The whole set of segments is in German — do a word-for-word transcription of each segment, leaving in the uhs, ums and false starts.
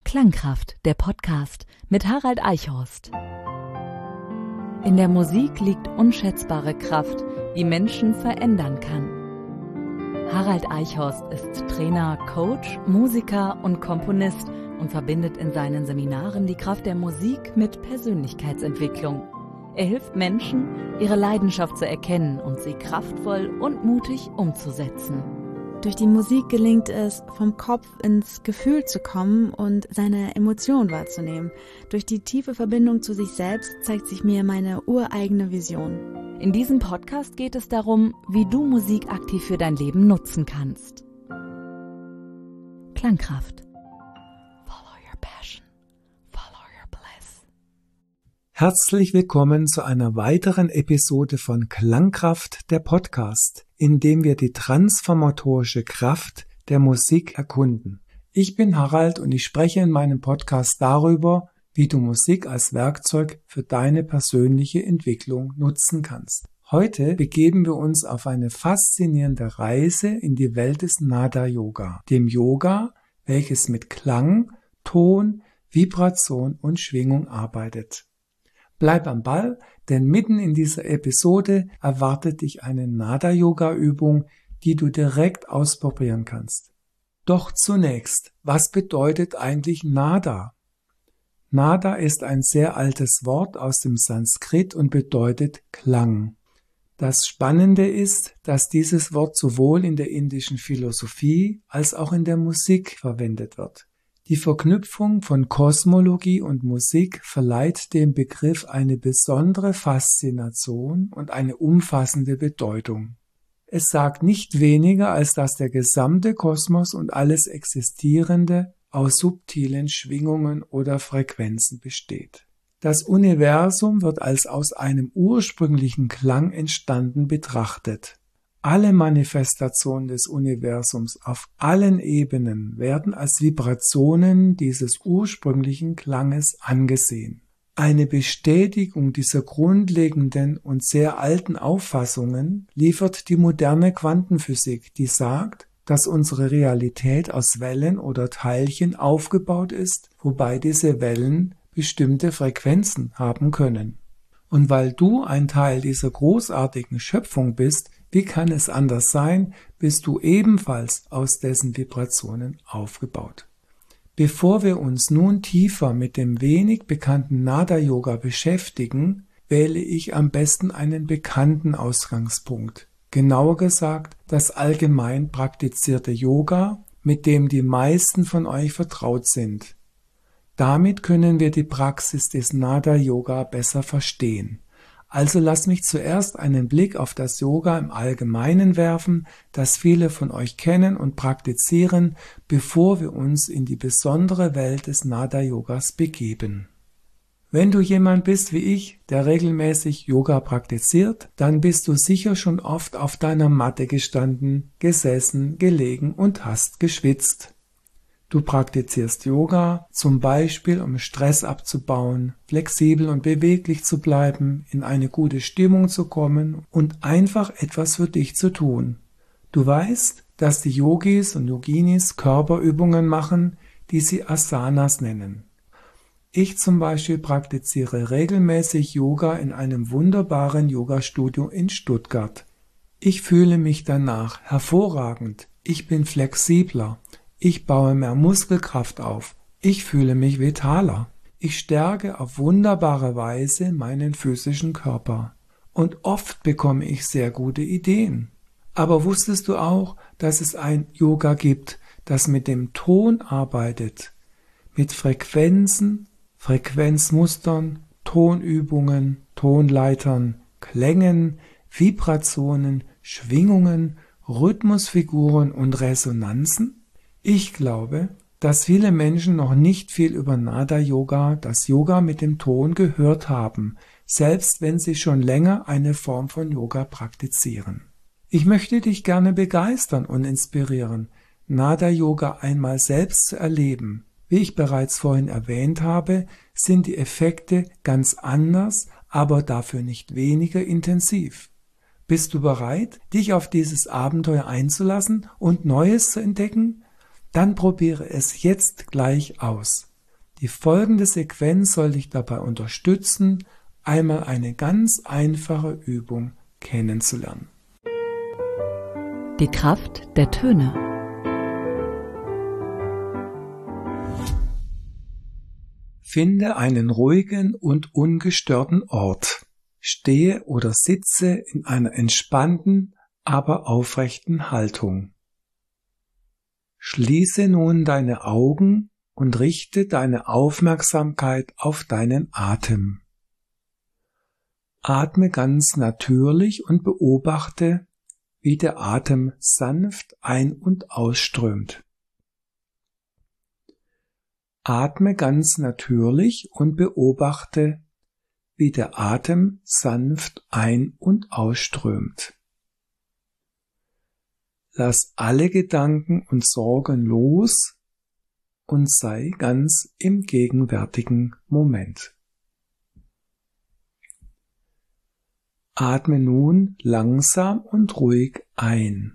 Klangkraft, der Podcast mit Harald Eichhorst. In der Musik liegt unschätzbare Kraft, die Menschen verändern kann. Harald Eichhorst ist Trainer, Coach, Musiker und Komponist und verbindet in seinen Seminaren die Kraft der Musik mit Persönlichkeitsentwicklung. Er hilft Menschen, ihre Leidenschaft zu erkennen und sie kraftvoll und mutig umzusetzen. Durch die Musik gelingt es, vom Kopf ins Gefühl zu kommen und seine Emotionen wahrzunehmen. Durch die tiefe Verbindung zu sich selbst zeigt sich mir meine ureigene Vision. In diesem Podcast geht es darum, wie du Musik aktiv für dein Leben nutzen kannst. Klangkraft. Follow your passion. Follow your bliss. Herzlich willkommen zu einer weiteren Episode von Klangkraft, der Podcast, in dem wir die transformatorische Kraft der Musik erkunden. Ich bin Harald und ich spreche in meinem Podcast darüber, wie du Musik als Werkzeug für deine persönliche Entwicklung nutzen kannst. Heute begeben wir uns auf eine faszinierende Reise in die Welt des Nada-Yoga, dem Yoga, welches mit Klang, Ton, Vibration und Schwingung arbeitet. Bleib am Ball, denn mitten in dieser Episode erwartet dich eine Nada-Yoga-Übung, die du direkt ausprobieren kannst. Doch zunächst, was bedeutet eigentlich Nada? Nada ist ein sehr altes Wort aus dem Sanskrit und bedeutet Klang. Das Spannende ist, dass dieses Wort sowohl in der indischen Philosophie als auch in der Musik verwendet wird. Die Verknüpfung von Kosmologie und Musik verleiht dem Begriff eine besondere Faszination und eine umfassende Bedeutung. Es sagt nicht weniger, als dass der gesamte Kosmos und alles Existierende aus subtilen Schwingungen oder Frequenzen besteht. Das Universum wird als aus einem ursprünglichen Klang entstanden betrachtet. Alle Manifestationen des Universums auf allen Ebenen werden als Vibrationen dieses ursprünglichen Klanges angesehen. Eine Bestätigung dieser grundlegenden und sehr alten Auffassungen liefert die moderne Quantenphysik, die sagt, dass unsere Realität aus Wellen oder Teilchen aufgebaut ist, wobei diese Wellen bestimmte Frequenzen haben können. Und weil du ein Teil dieser großartigen Schöpfung bist, wie kann es anders sein, bist du ebenfalls aus dessen Vibrationen aufgebaut. Bevor wir uns nun tiefer mit dem wenig bekannten Nada-Yoga beschäftigen, wähle ich am besten einen bekannten Ausgangspunkt. Genauer gesagt, das allgemein praktizierte Yoga, mit dem die meisten von euch vertraut sind. Damit können wir die Praxis des Nada-Yoga besser verstehen. Also lass mich zuerst einen Blick auf das Yoga im Allgemeinen werfen, das viele von euch kennen und praktizieren, bevor wir uns in die besondere Welt des Nada-Yogas begeben. Wenn du jemand bist wie ich, der regelmäßig Yoga praktiziert, dann bist du sicher schon oft auf deiner Matte gestanden, gesessen, gelegen und hast geschwitzt. Du praktizierst Yoga, zum Beispiel um Stress abzubauen, flexibel und beweglich zu bleiben, in eine gute Stimmung zu kommen und einfach etwas für dich zu tun. Du weißt, dass die Yogis und Yoginis Körperübungen machen, die sie Asanas nennen. Ich zum Beispiel praktiziere regelmäßig Yoga in einem wunderbaren Yogastudio in Stuttgart. Ich fühle mich danach hervorragend, ich bin flexibler. Ich baue mehr Muskelkraft auf. Ich fühle mich vitaler. Ich stärke auf wunderbare Weise meinen physischen Körper. Und oft bekomme ich sehr gute Ideen. Aber wusstest du auch, dass es ein Yoga gibt, das mit dem Ton arbeitet? Mit Frequenzen, Frequenzmustern, Tonübungen, Tonleitern, Klängen, Vibrationen, Schwingungen, Rhythmusfiguren und Resonanzen? Ich glaube, dass viele Menschen noch nicht viel über Nada-Yoga, das Yoga mit dem Ton, gehört haben, selbst wenn sie schon länger eine Form von Yoga praktizieren. Ich möchte dich gerne begeistern und inspirieren, Nada-Yoga einmal selbst zu erleben. Wie ich bereits vorhin erwähnt habe, sind die Effekte ganz anders, aber dafür nicht weniger intensiv. Bist du bereit, dich auf dieses Abenteuer einzulassen und Neues zu entdecken? Dann probiere es jetzt gleich aus. Die folgende Sequenz soll dich dabei unterstützen, einmal eine ganz einfache Übung kennenzulernen. Die Kraft der Töne. Finde einen ruhigen und ungestörten Ort. Stehe oder sitze in einer entspannten, aber aufrechten Haltung. Schließe nun deine Augen und richte deine Aufmerksamkeit auf deinen Atem. Atme ganz natürlich und beobachte, wie der Atem sanft ein- und ausströmt. Atme ganz natürlich und beobachte, wie der Atem sanft ein- und ausströmt. Lass alle Gedanken und Sorgen los und sei ganz im gegenwärtigen Moment. Atme nun langsam und ruhig ein.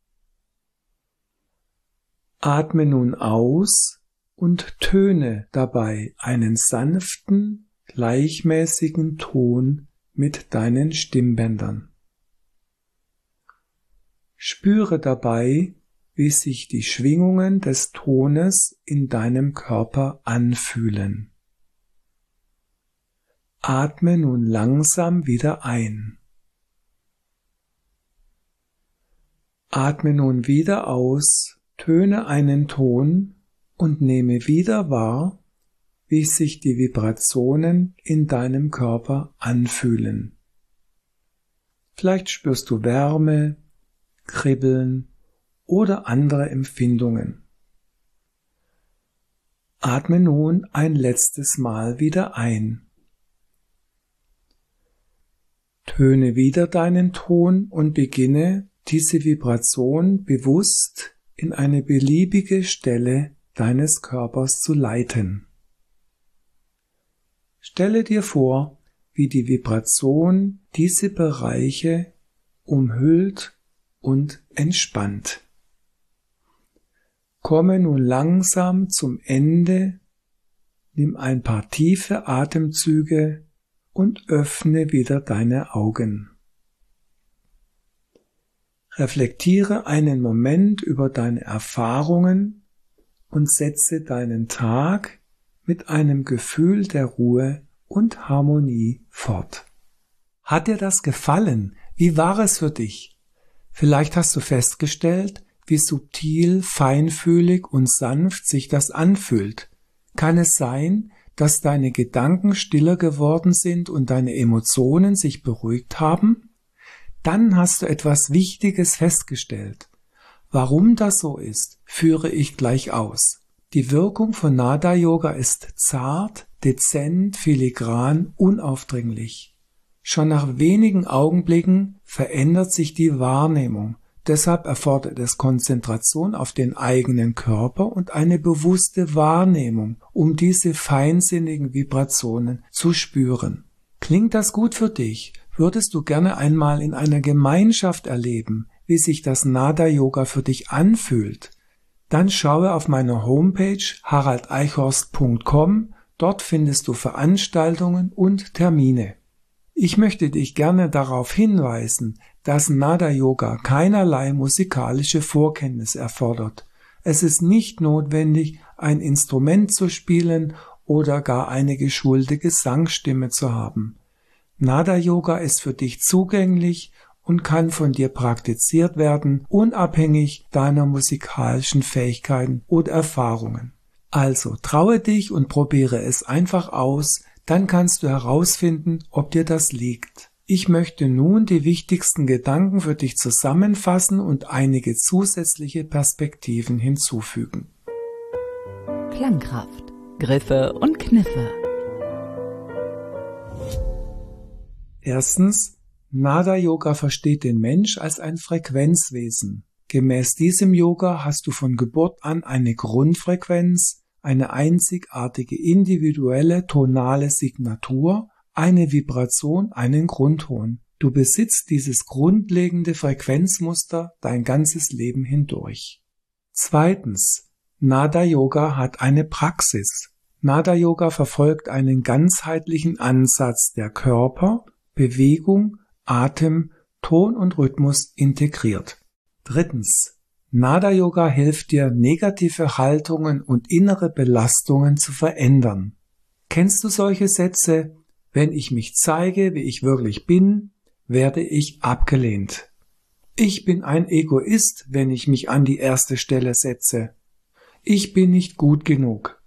Atme nun aus und töne dabei einen sanften, gleichmäßigen Ton mit deinen Stimmbändern. Spüre dabei, wie sich die Schwingungen des Tones in deinem Körper anfühlen. Atme nun langsam wieder ein. Atme nun wieder aus, töne einen Ton und nehme wieder wahr, wie sich die Vibrationen in deinem Körper anfühlen. Vielleicht spürst du Wärme, Kribbeln oder andere Empfindungen. Atme nun ein letztes Mal wieder ein. Töne wieder deinen Ton und beginne, diese Vibration bewusst in eine beliebige Stelle deines Körpers zu leiten. Stelle dir vor, wie die Vibration diese Bereiche umhüllt und entspannt. Komme nun langsam zum Ende, nimm ein paar tiefe Atemzüge und öffne wieder deine Augen. Reflektiere einen Moment über deine Erfahrungen und setze deinen Tag mit einem Gefühl der Ruhe und Harmonie fort. Hat dir das gefallen? Wie war es für dich? Vielleicht hast du festgestellt, wie subtil, feinfühlig und sanft sich das anfühlt. Kann es sein, dass deine Gedanken stiller geworden sind und deine Emotionen sich beruhigt haben? Dann hast du etwas Wichtiges festgestellt. Warum das so ist, führe ich gleich aus. Die Wirkung von Nada Yoga ist zart, dezent, filigran, unaufdringlich. Schon nach wenigen Augenblicken verändert sich die Wahrnehmung. Deshalb erfordert es Konzentration auf den eigenen Körper und eine bewusste Wahrnehmung, um diese feinsinnigen Vibrationen zu spüren. Klingt das gut für dich? Würdest du gerne einmal in einer Gemeinschaft erleben, wie sich das Nada Yoga für dich anfühlt? Dann schaue auf meiner Homepage harald eichhorst punkt com, dort findest du Veranstaltungen und Termine. Ich möchte dich gerne darauf hinweisen, dass Nada Yoga keinerlei musikalische Vorkenntnis erfordert. Es ist nicht notwendig, ein Instrument zu spielen oder gar eine geschulte Gesangsstimme zu haben. Nada Yoga ist für dich zugänglich und kann von dir praktiziert werden, unabhängig deiner musikalischen Fähigkeiten oder Erfahrungen. Also traue dich und probiere es einfach aus, dann kannst du herausfinden, ob dir das liegt. Ich möchte nun die wichtigsten Gedanken für dich zusammenfassen und einige zusätzliche Perspektiven hinzufügen. Klangkraft, Griffe und Kniffe. Erstens, Nada Yoga versteht den Mensch als ein Frequenzwesen. Gemäß diesem Yoga hast du von Geburt an eine Grundfrequenz, eine einzigartige individuelle tonale Signatur, eine Vibration, einen Grundton. Du besitzt dieses grundlegende Frequenzmuster dein ganzes Leben hindurch. Zweitens, Nada Yoga hat eine Praxis. Nada Yoga verfolgt einen ganzheitlichen Ansatz, der Körper, Bewegung, Atem, Ton und Rhythmus integriert. Drittens. Nada Yoga hilft dir, negative Haltungen und innere Belastungen zu verändern. Kennst du solche Sätze? Wenn ich mich zeige, wie ich wirklich bin, werde ich abgelehnt. Ich bin ein Egoist, wenn ich mich an die erste Stelle setze. Ich bin nicht gut genug.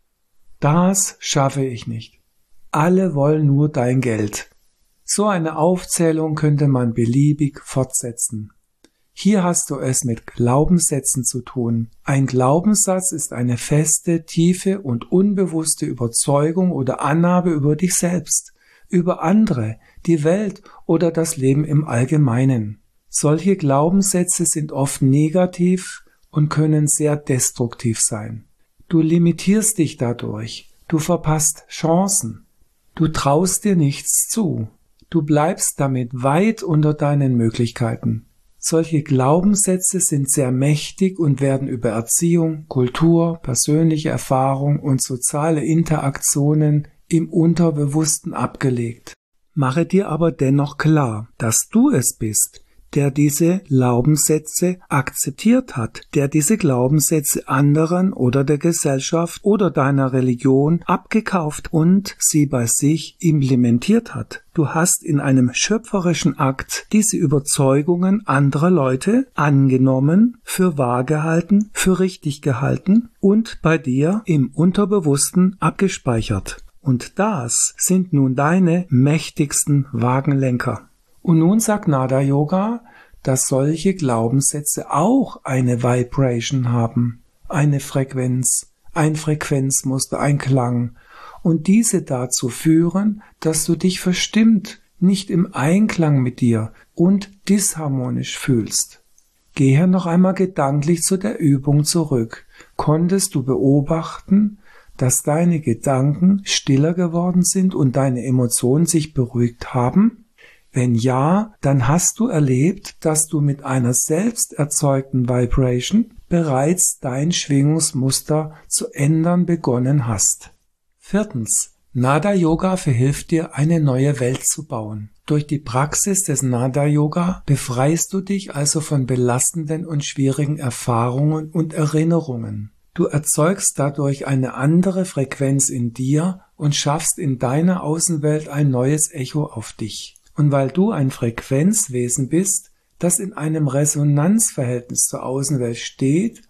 Das schaffe ich nicht. Alle wollen nur dein Geld. So eine Aufzählung könnte man beliebig fortsetzen. Hier hast du es mit Glaubenssätzen zu tun. Ein Glaubenssatz ist eine feste, tiefe und unbewusste Überzeugung oder Annahme über dich selbst, über andere, die Welt oder das Leben im Allgemeinen. Solche Glaubenssätze sind oft negativ und können sehr destruktiv sein. Du limitierst dich dadurch, du verpasst Chancen, du traust dir nichts zu, du bleibst damit weit unter deinen Möglichkeiten. Solche Glaubenssätze sind sehr mächtig und werden über Erziehung, Kultur, persönliche Erfahrung und soziale Interaktionen im Unterbewussten abgelegt. Mache dir aber dennoch klar, dass du es bist, der diese Glaubenssätze akzeptiert hat, der diese Glaubenssätze anderen oder der Gesellschaft oder deiner Religion abgekauft und sie bei sich implementiert hat. Du hast in einem schöpferischen Akt diese Überzeugungen anderer Leute angenommen, für wahr gehalten, für richtig gehalten und bei dir im Unterbewussten abgespeichert. Und das sind nun deine mächtigsten Wagenlenker. Und nun sagt Nada Yoga, dass solche Glaubenssätze auch eine Vibration haben, eine Frequenz, ein Frequenzmuster, ein Klang und diese dazu führen, dass du dich verstimmt, nicht im Einklang mit dir und disharmonisch fühlst. Gehe noch einmal gedanklich zu der Übung zurück. Konntest du beobachten, dass deine Gedanken stiller geworden sind und deine Emotionen sich beruhigt haben? Wenn ja, dann hast du erlebt, dass du mit einer selbst erzeugten Vibration bereits dein Schwingungsmuster zu ändern begonnen hast. Viertens. Nada Yoga verhilft dir, eine neue Welt zu bauen. Durch die Praxis des Nada Yoga befreist du dich also von belastenden und schwierigen Erfahrungen und Erinnerungen. Du erzeugst dadurch eine andere Frequenz in dir und schaffst in deiner Außenwelt ein neues Echo auf dich. Und weil du ein Frequenzwesen bist, das in einem Resonanzverhältnis zur Außenwelt steht,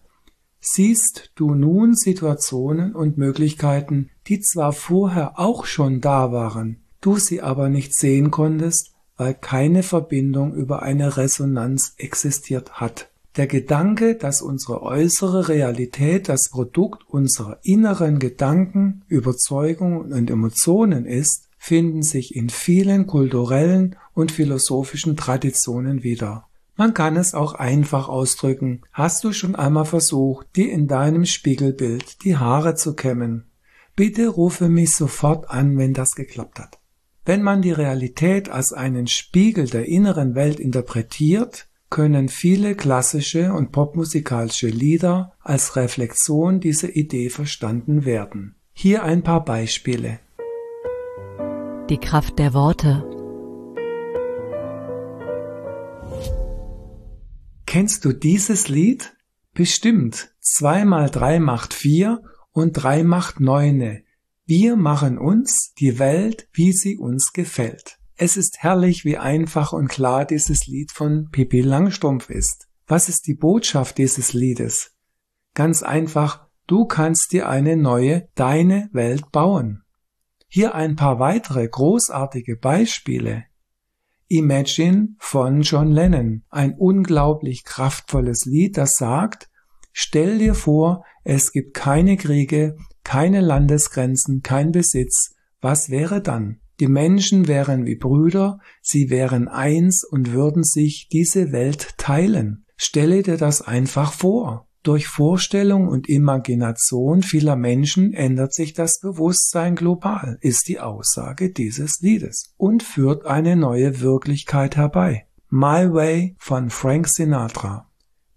siehst du nun Situationen und Möglichkeiten, die zwar vorher auch schon da waren, du sie aber nicht sehen konntest, weil keine Verbindung über eine Resonanz existiert hat. Der Gedanke, dass unsere äußere Realität das Produkt unserer inneren Gedanken, Überzeugungen und Emotionen ist, finden sich in vielen kulturellen und philosophischen Traditionen wieder. Man kann es auch einfach ausdrücken. Hast du schon einmal versucht, dir in deinem Spiegelbild die Haare zu kämmen? Bitte rufe mich sofort an, wenn das geklappt hat. Wenn man die Realität als einen Spiegel der inneren Welt interpretiert, können viele klassische und popmusikalische Lieder als Reflexion dieser Idee verstanden werden. Hier ein paar Beispiele. Die Kraft der Worte. Kennst du dieses Lied? Bestimmt. Zwei mal drei macht vier und drei macht neune. Wir machen uns die Welt, wie sie uns gefällt. Es ist herrlich, wie einfach und klar dieses Lied von Pippi Langstrumpf ist. Was ist die Botschaft dieses Liedes? Ganz einfach, du kannst dir eine neue, deine Welt bauen. Hier ein paar weitere großartige Beispiele. Imagine von John Lennon, ein unglaublich kraftvolles Lied, das sagt, stell dir vor, es gibt keine Kriege, keine Landesgrenzen, kein Besitz. Was wäre dann? Die Menschen wären wie Brüder, sie wären eins und würden sich diese Welt teilen. Stelle dir das einfach vor. Durch Vorstellung und Imagination vieler Menschen ändert sich das Bewusstsein global, ist die Aussage dieses Liedes und führt eine neue Wirklichkeit herbei. My Way von Frank Sinatra.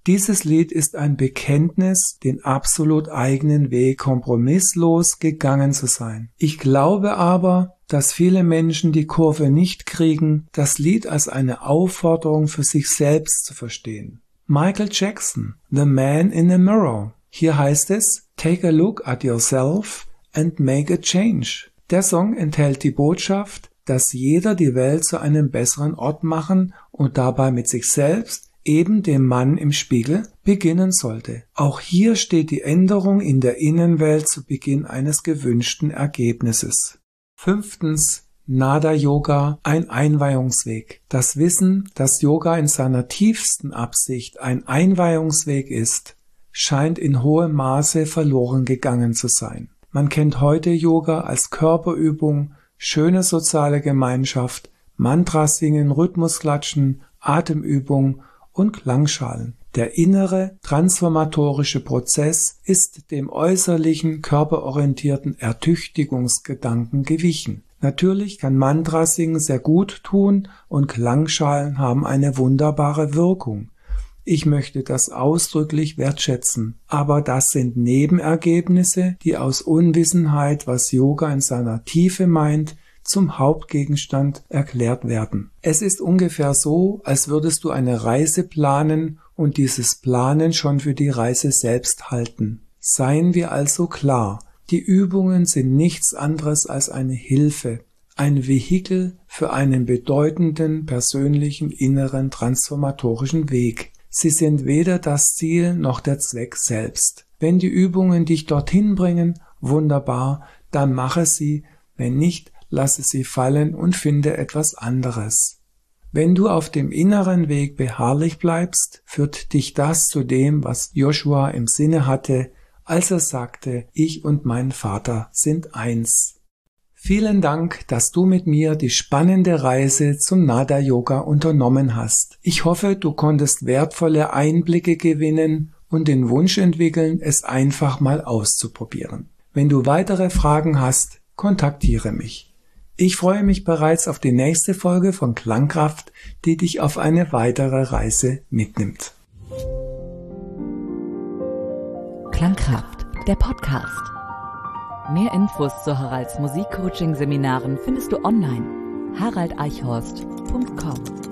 Dieses Lied ist ein Bekenntnis, den absolut eigenen Weg kompromisslos gegangen zu sein. Ich glaube aber, dass viele Menschen die Kurve nicht kriegen, das Lied als eine Aufforderung für sich selbst zu verstehen. Michael Jackson, The Man in the Mirror. Hier heißt es, Take a look at yourself and make a change. Der Song enthält die Botschaft, dass jeder die Welt zu einem besseren Ort machen und dabei mit sich selbst, eben dem Mann im Spiegel, beginnen sollte. Auch hier steht die Änderung in der Innenwelt zu Beginn eines gewünschten Ergebnisses. Fünftens, Nada Yoga, ein Einweihungsweg. Das Wissen, dass Yoga in seiner tiefsten Absicht ein Einweihungsweg ist, scheint in hohem Maße verloren gegangen zu sein. Man kennt heute Yoga als Körperübung, schöne soziale Gemeinschaft, Mantrasingen, Rhythmusklatschen, Atemübung und Klangschalen. Der innere, transformatorische Prozess ist dem äußerlichen, körperorientierten Ertüchtigungsgedanken gewichen. Natürlich kann Mantrasingen sehr gut tun und Klangschalen haben eine wunderbare Wirkung. Ich möchte das ausdrücklich wertschätzen, aber das sind Nebenergebnisse, die aus Unwissenheit, was Yoga in seiner Tiefe meint, zum Hauptgegenstand erklärt werden. Es ist ungefähr so, als würdest du eine Reise planen und dieses Planen schon für die Reise selbst halten. Seien wir also klar, die Übungen sind nichts anderes als eine Hilfe, ein Vehikel für einen bedeutenden persönlichen inneren transformatorischen Weg. Sie sind weder das Ziel noch der Zweck selbst. Wenn die Übungen dich dorthin bringen, wunderbar, dann mache sie, wenn nicht, lasse sie fallen und finde etwas anderes. Wenn du auf dem inneren Weg beharrlich bleibst, führt dich das zu dem, was Joshua im Sinne hatte, als er sagte, ich und mein Vater sind eins. Vielen Dank, dass du mit mir die spannende Reise zum Nada Yoga unternommen hast. Ich hoffe, du konntest wertvolle Einblicke gewinnen und den Wunsch entwickeln, es einfach mal auszuprobieren. Wenn du weitere Fragen hast, kontaktiere mich. Ich freue mich bereits auf die nächste Folge von Klangkraft, die dich auf eine weitere Reise mitnimmt. Klangkraft, der Podcast. Mehr Infos zu Haralds Musikcoaching-Seminaren findest du online. harald eichhorst punkt com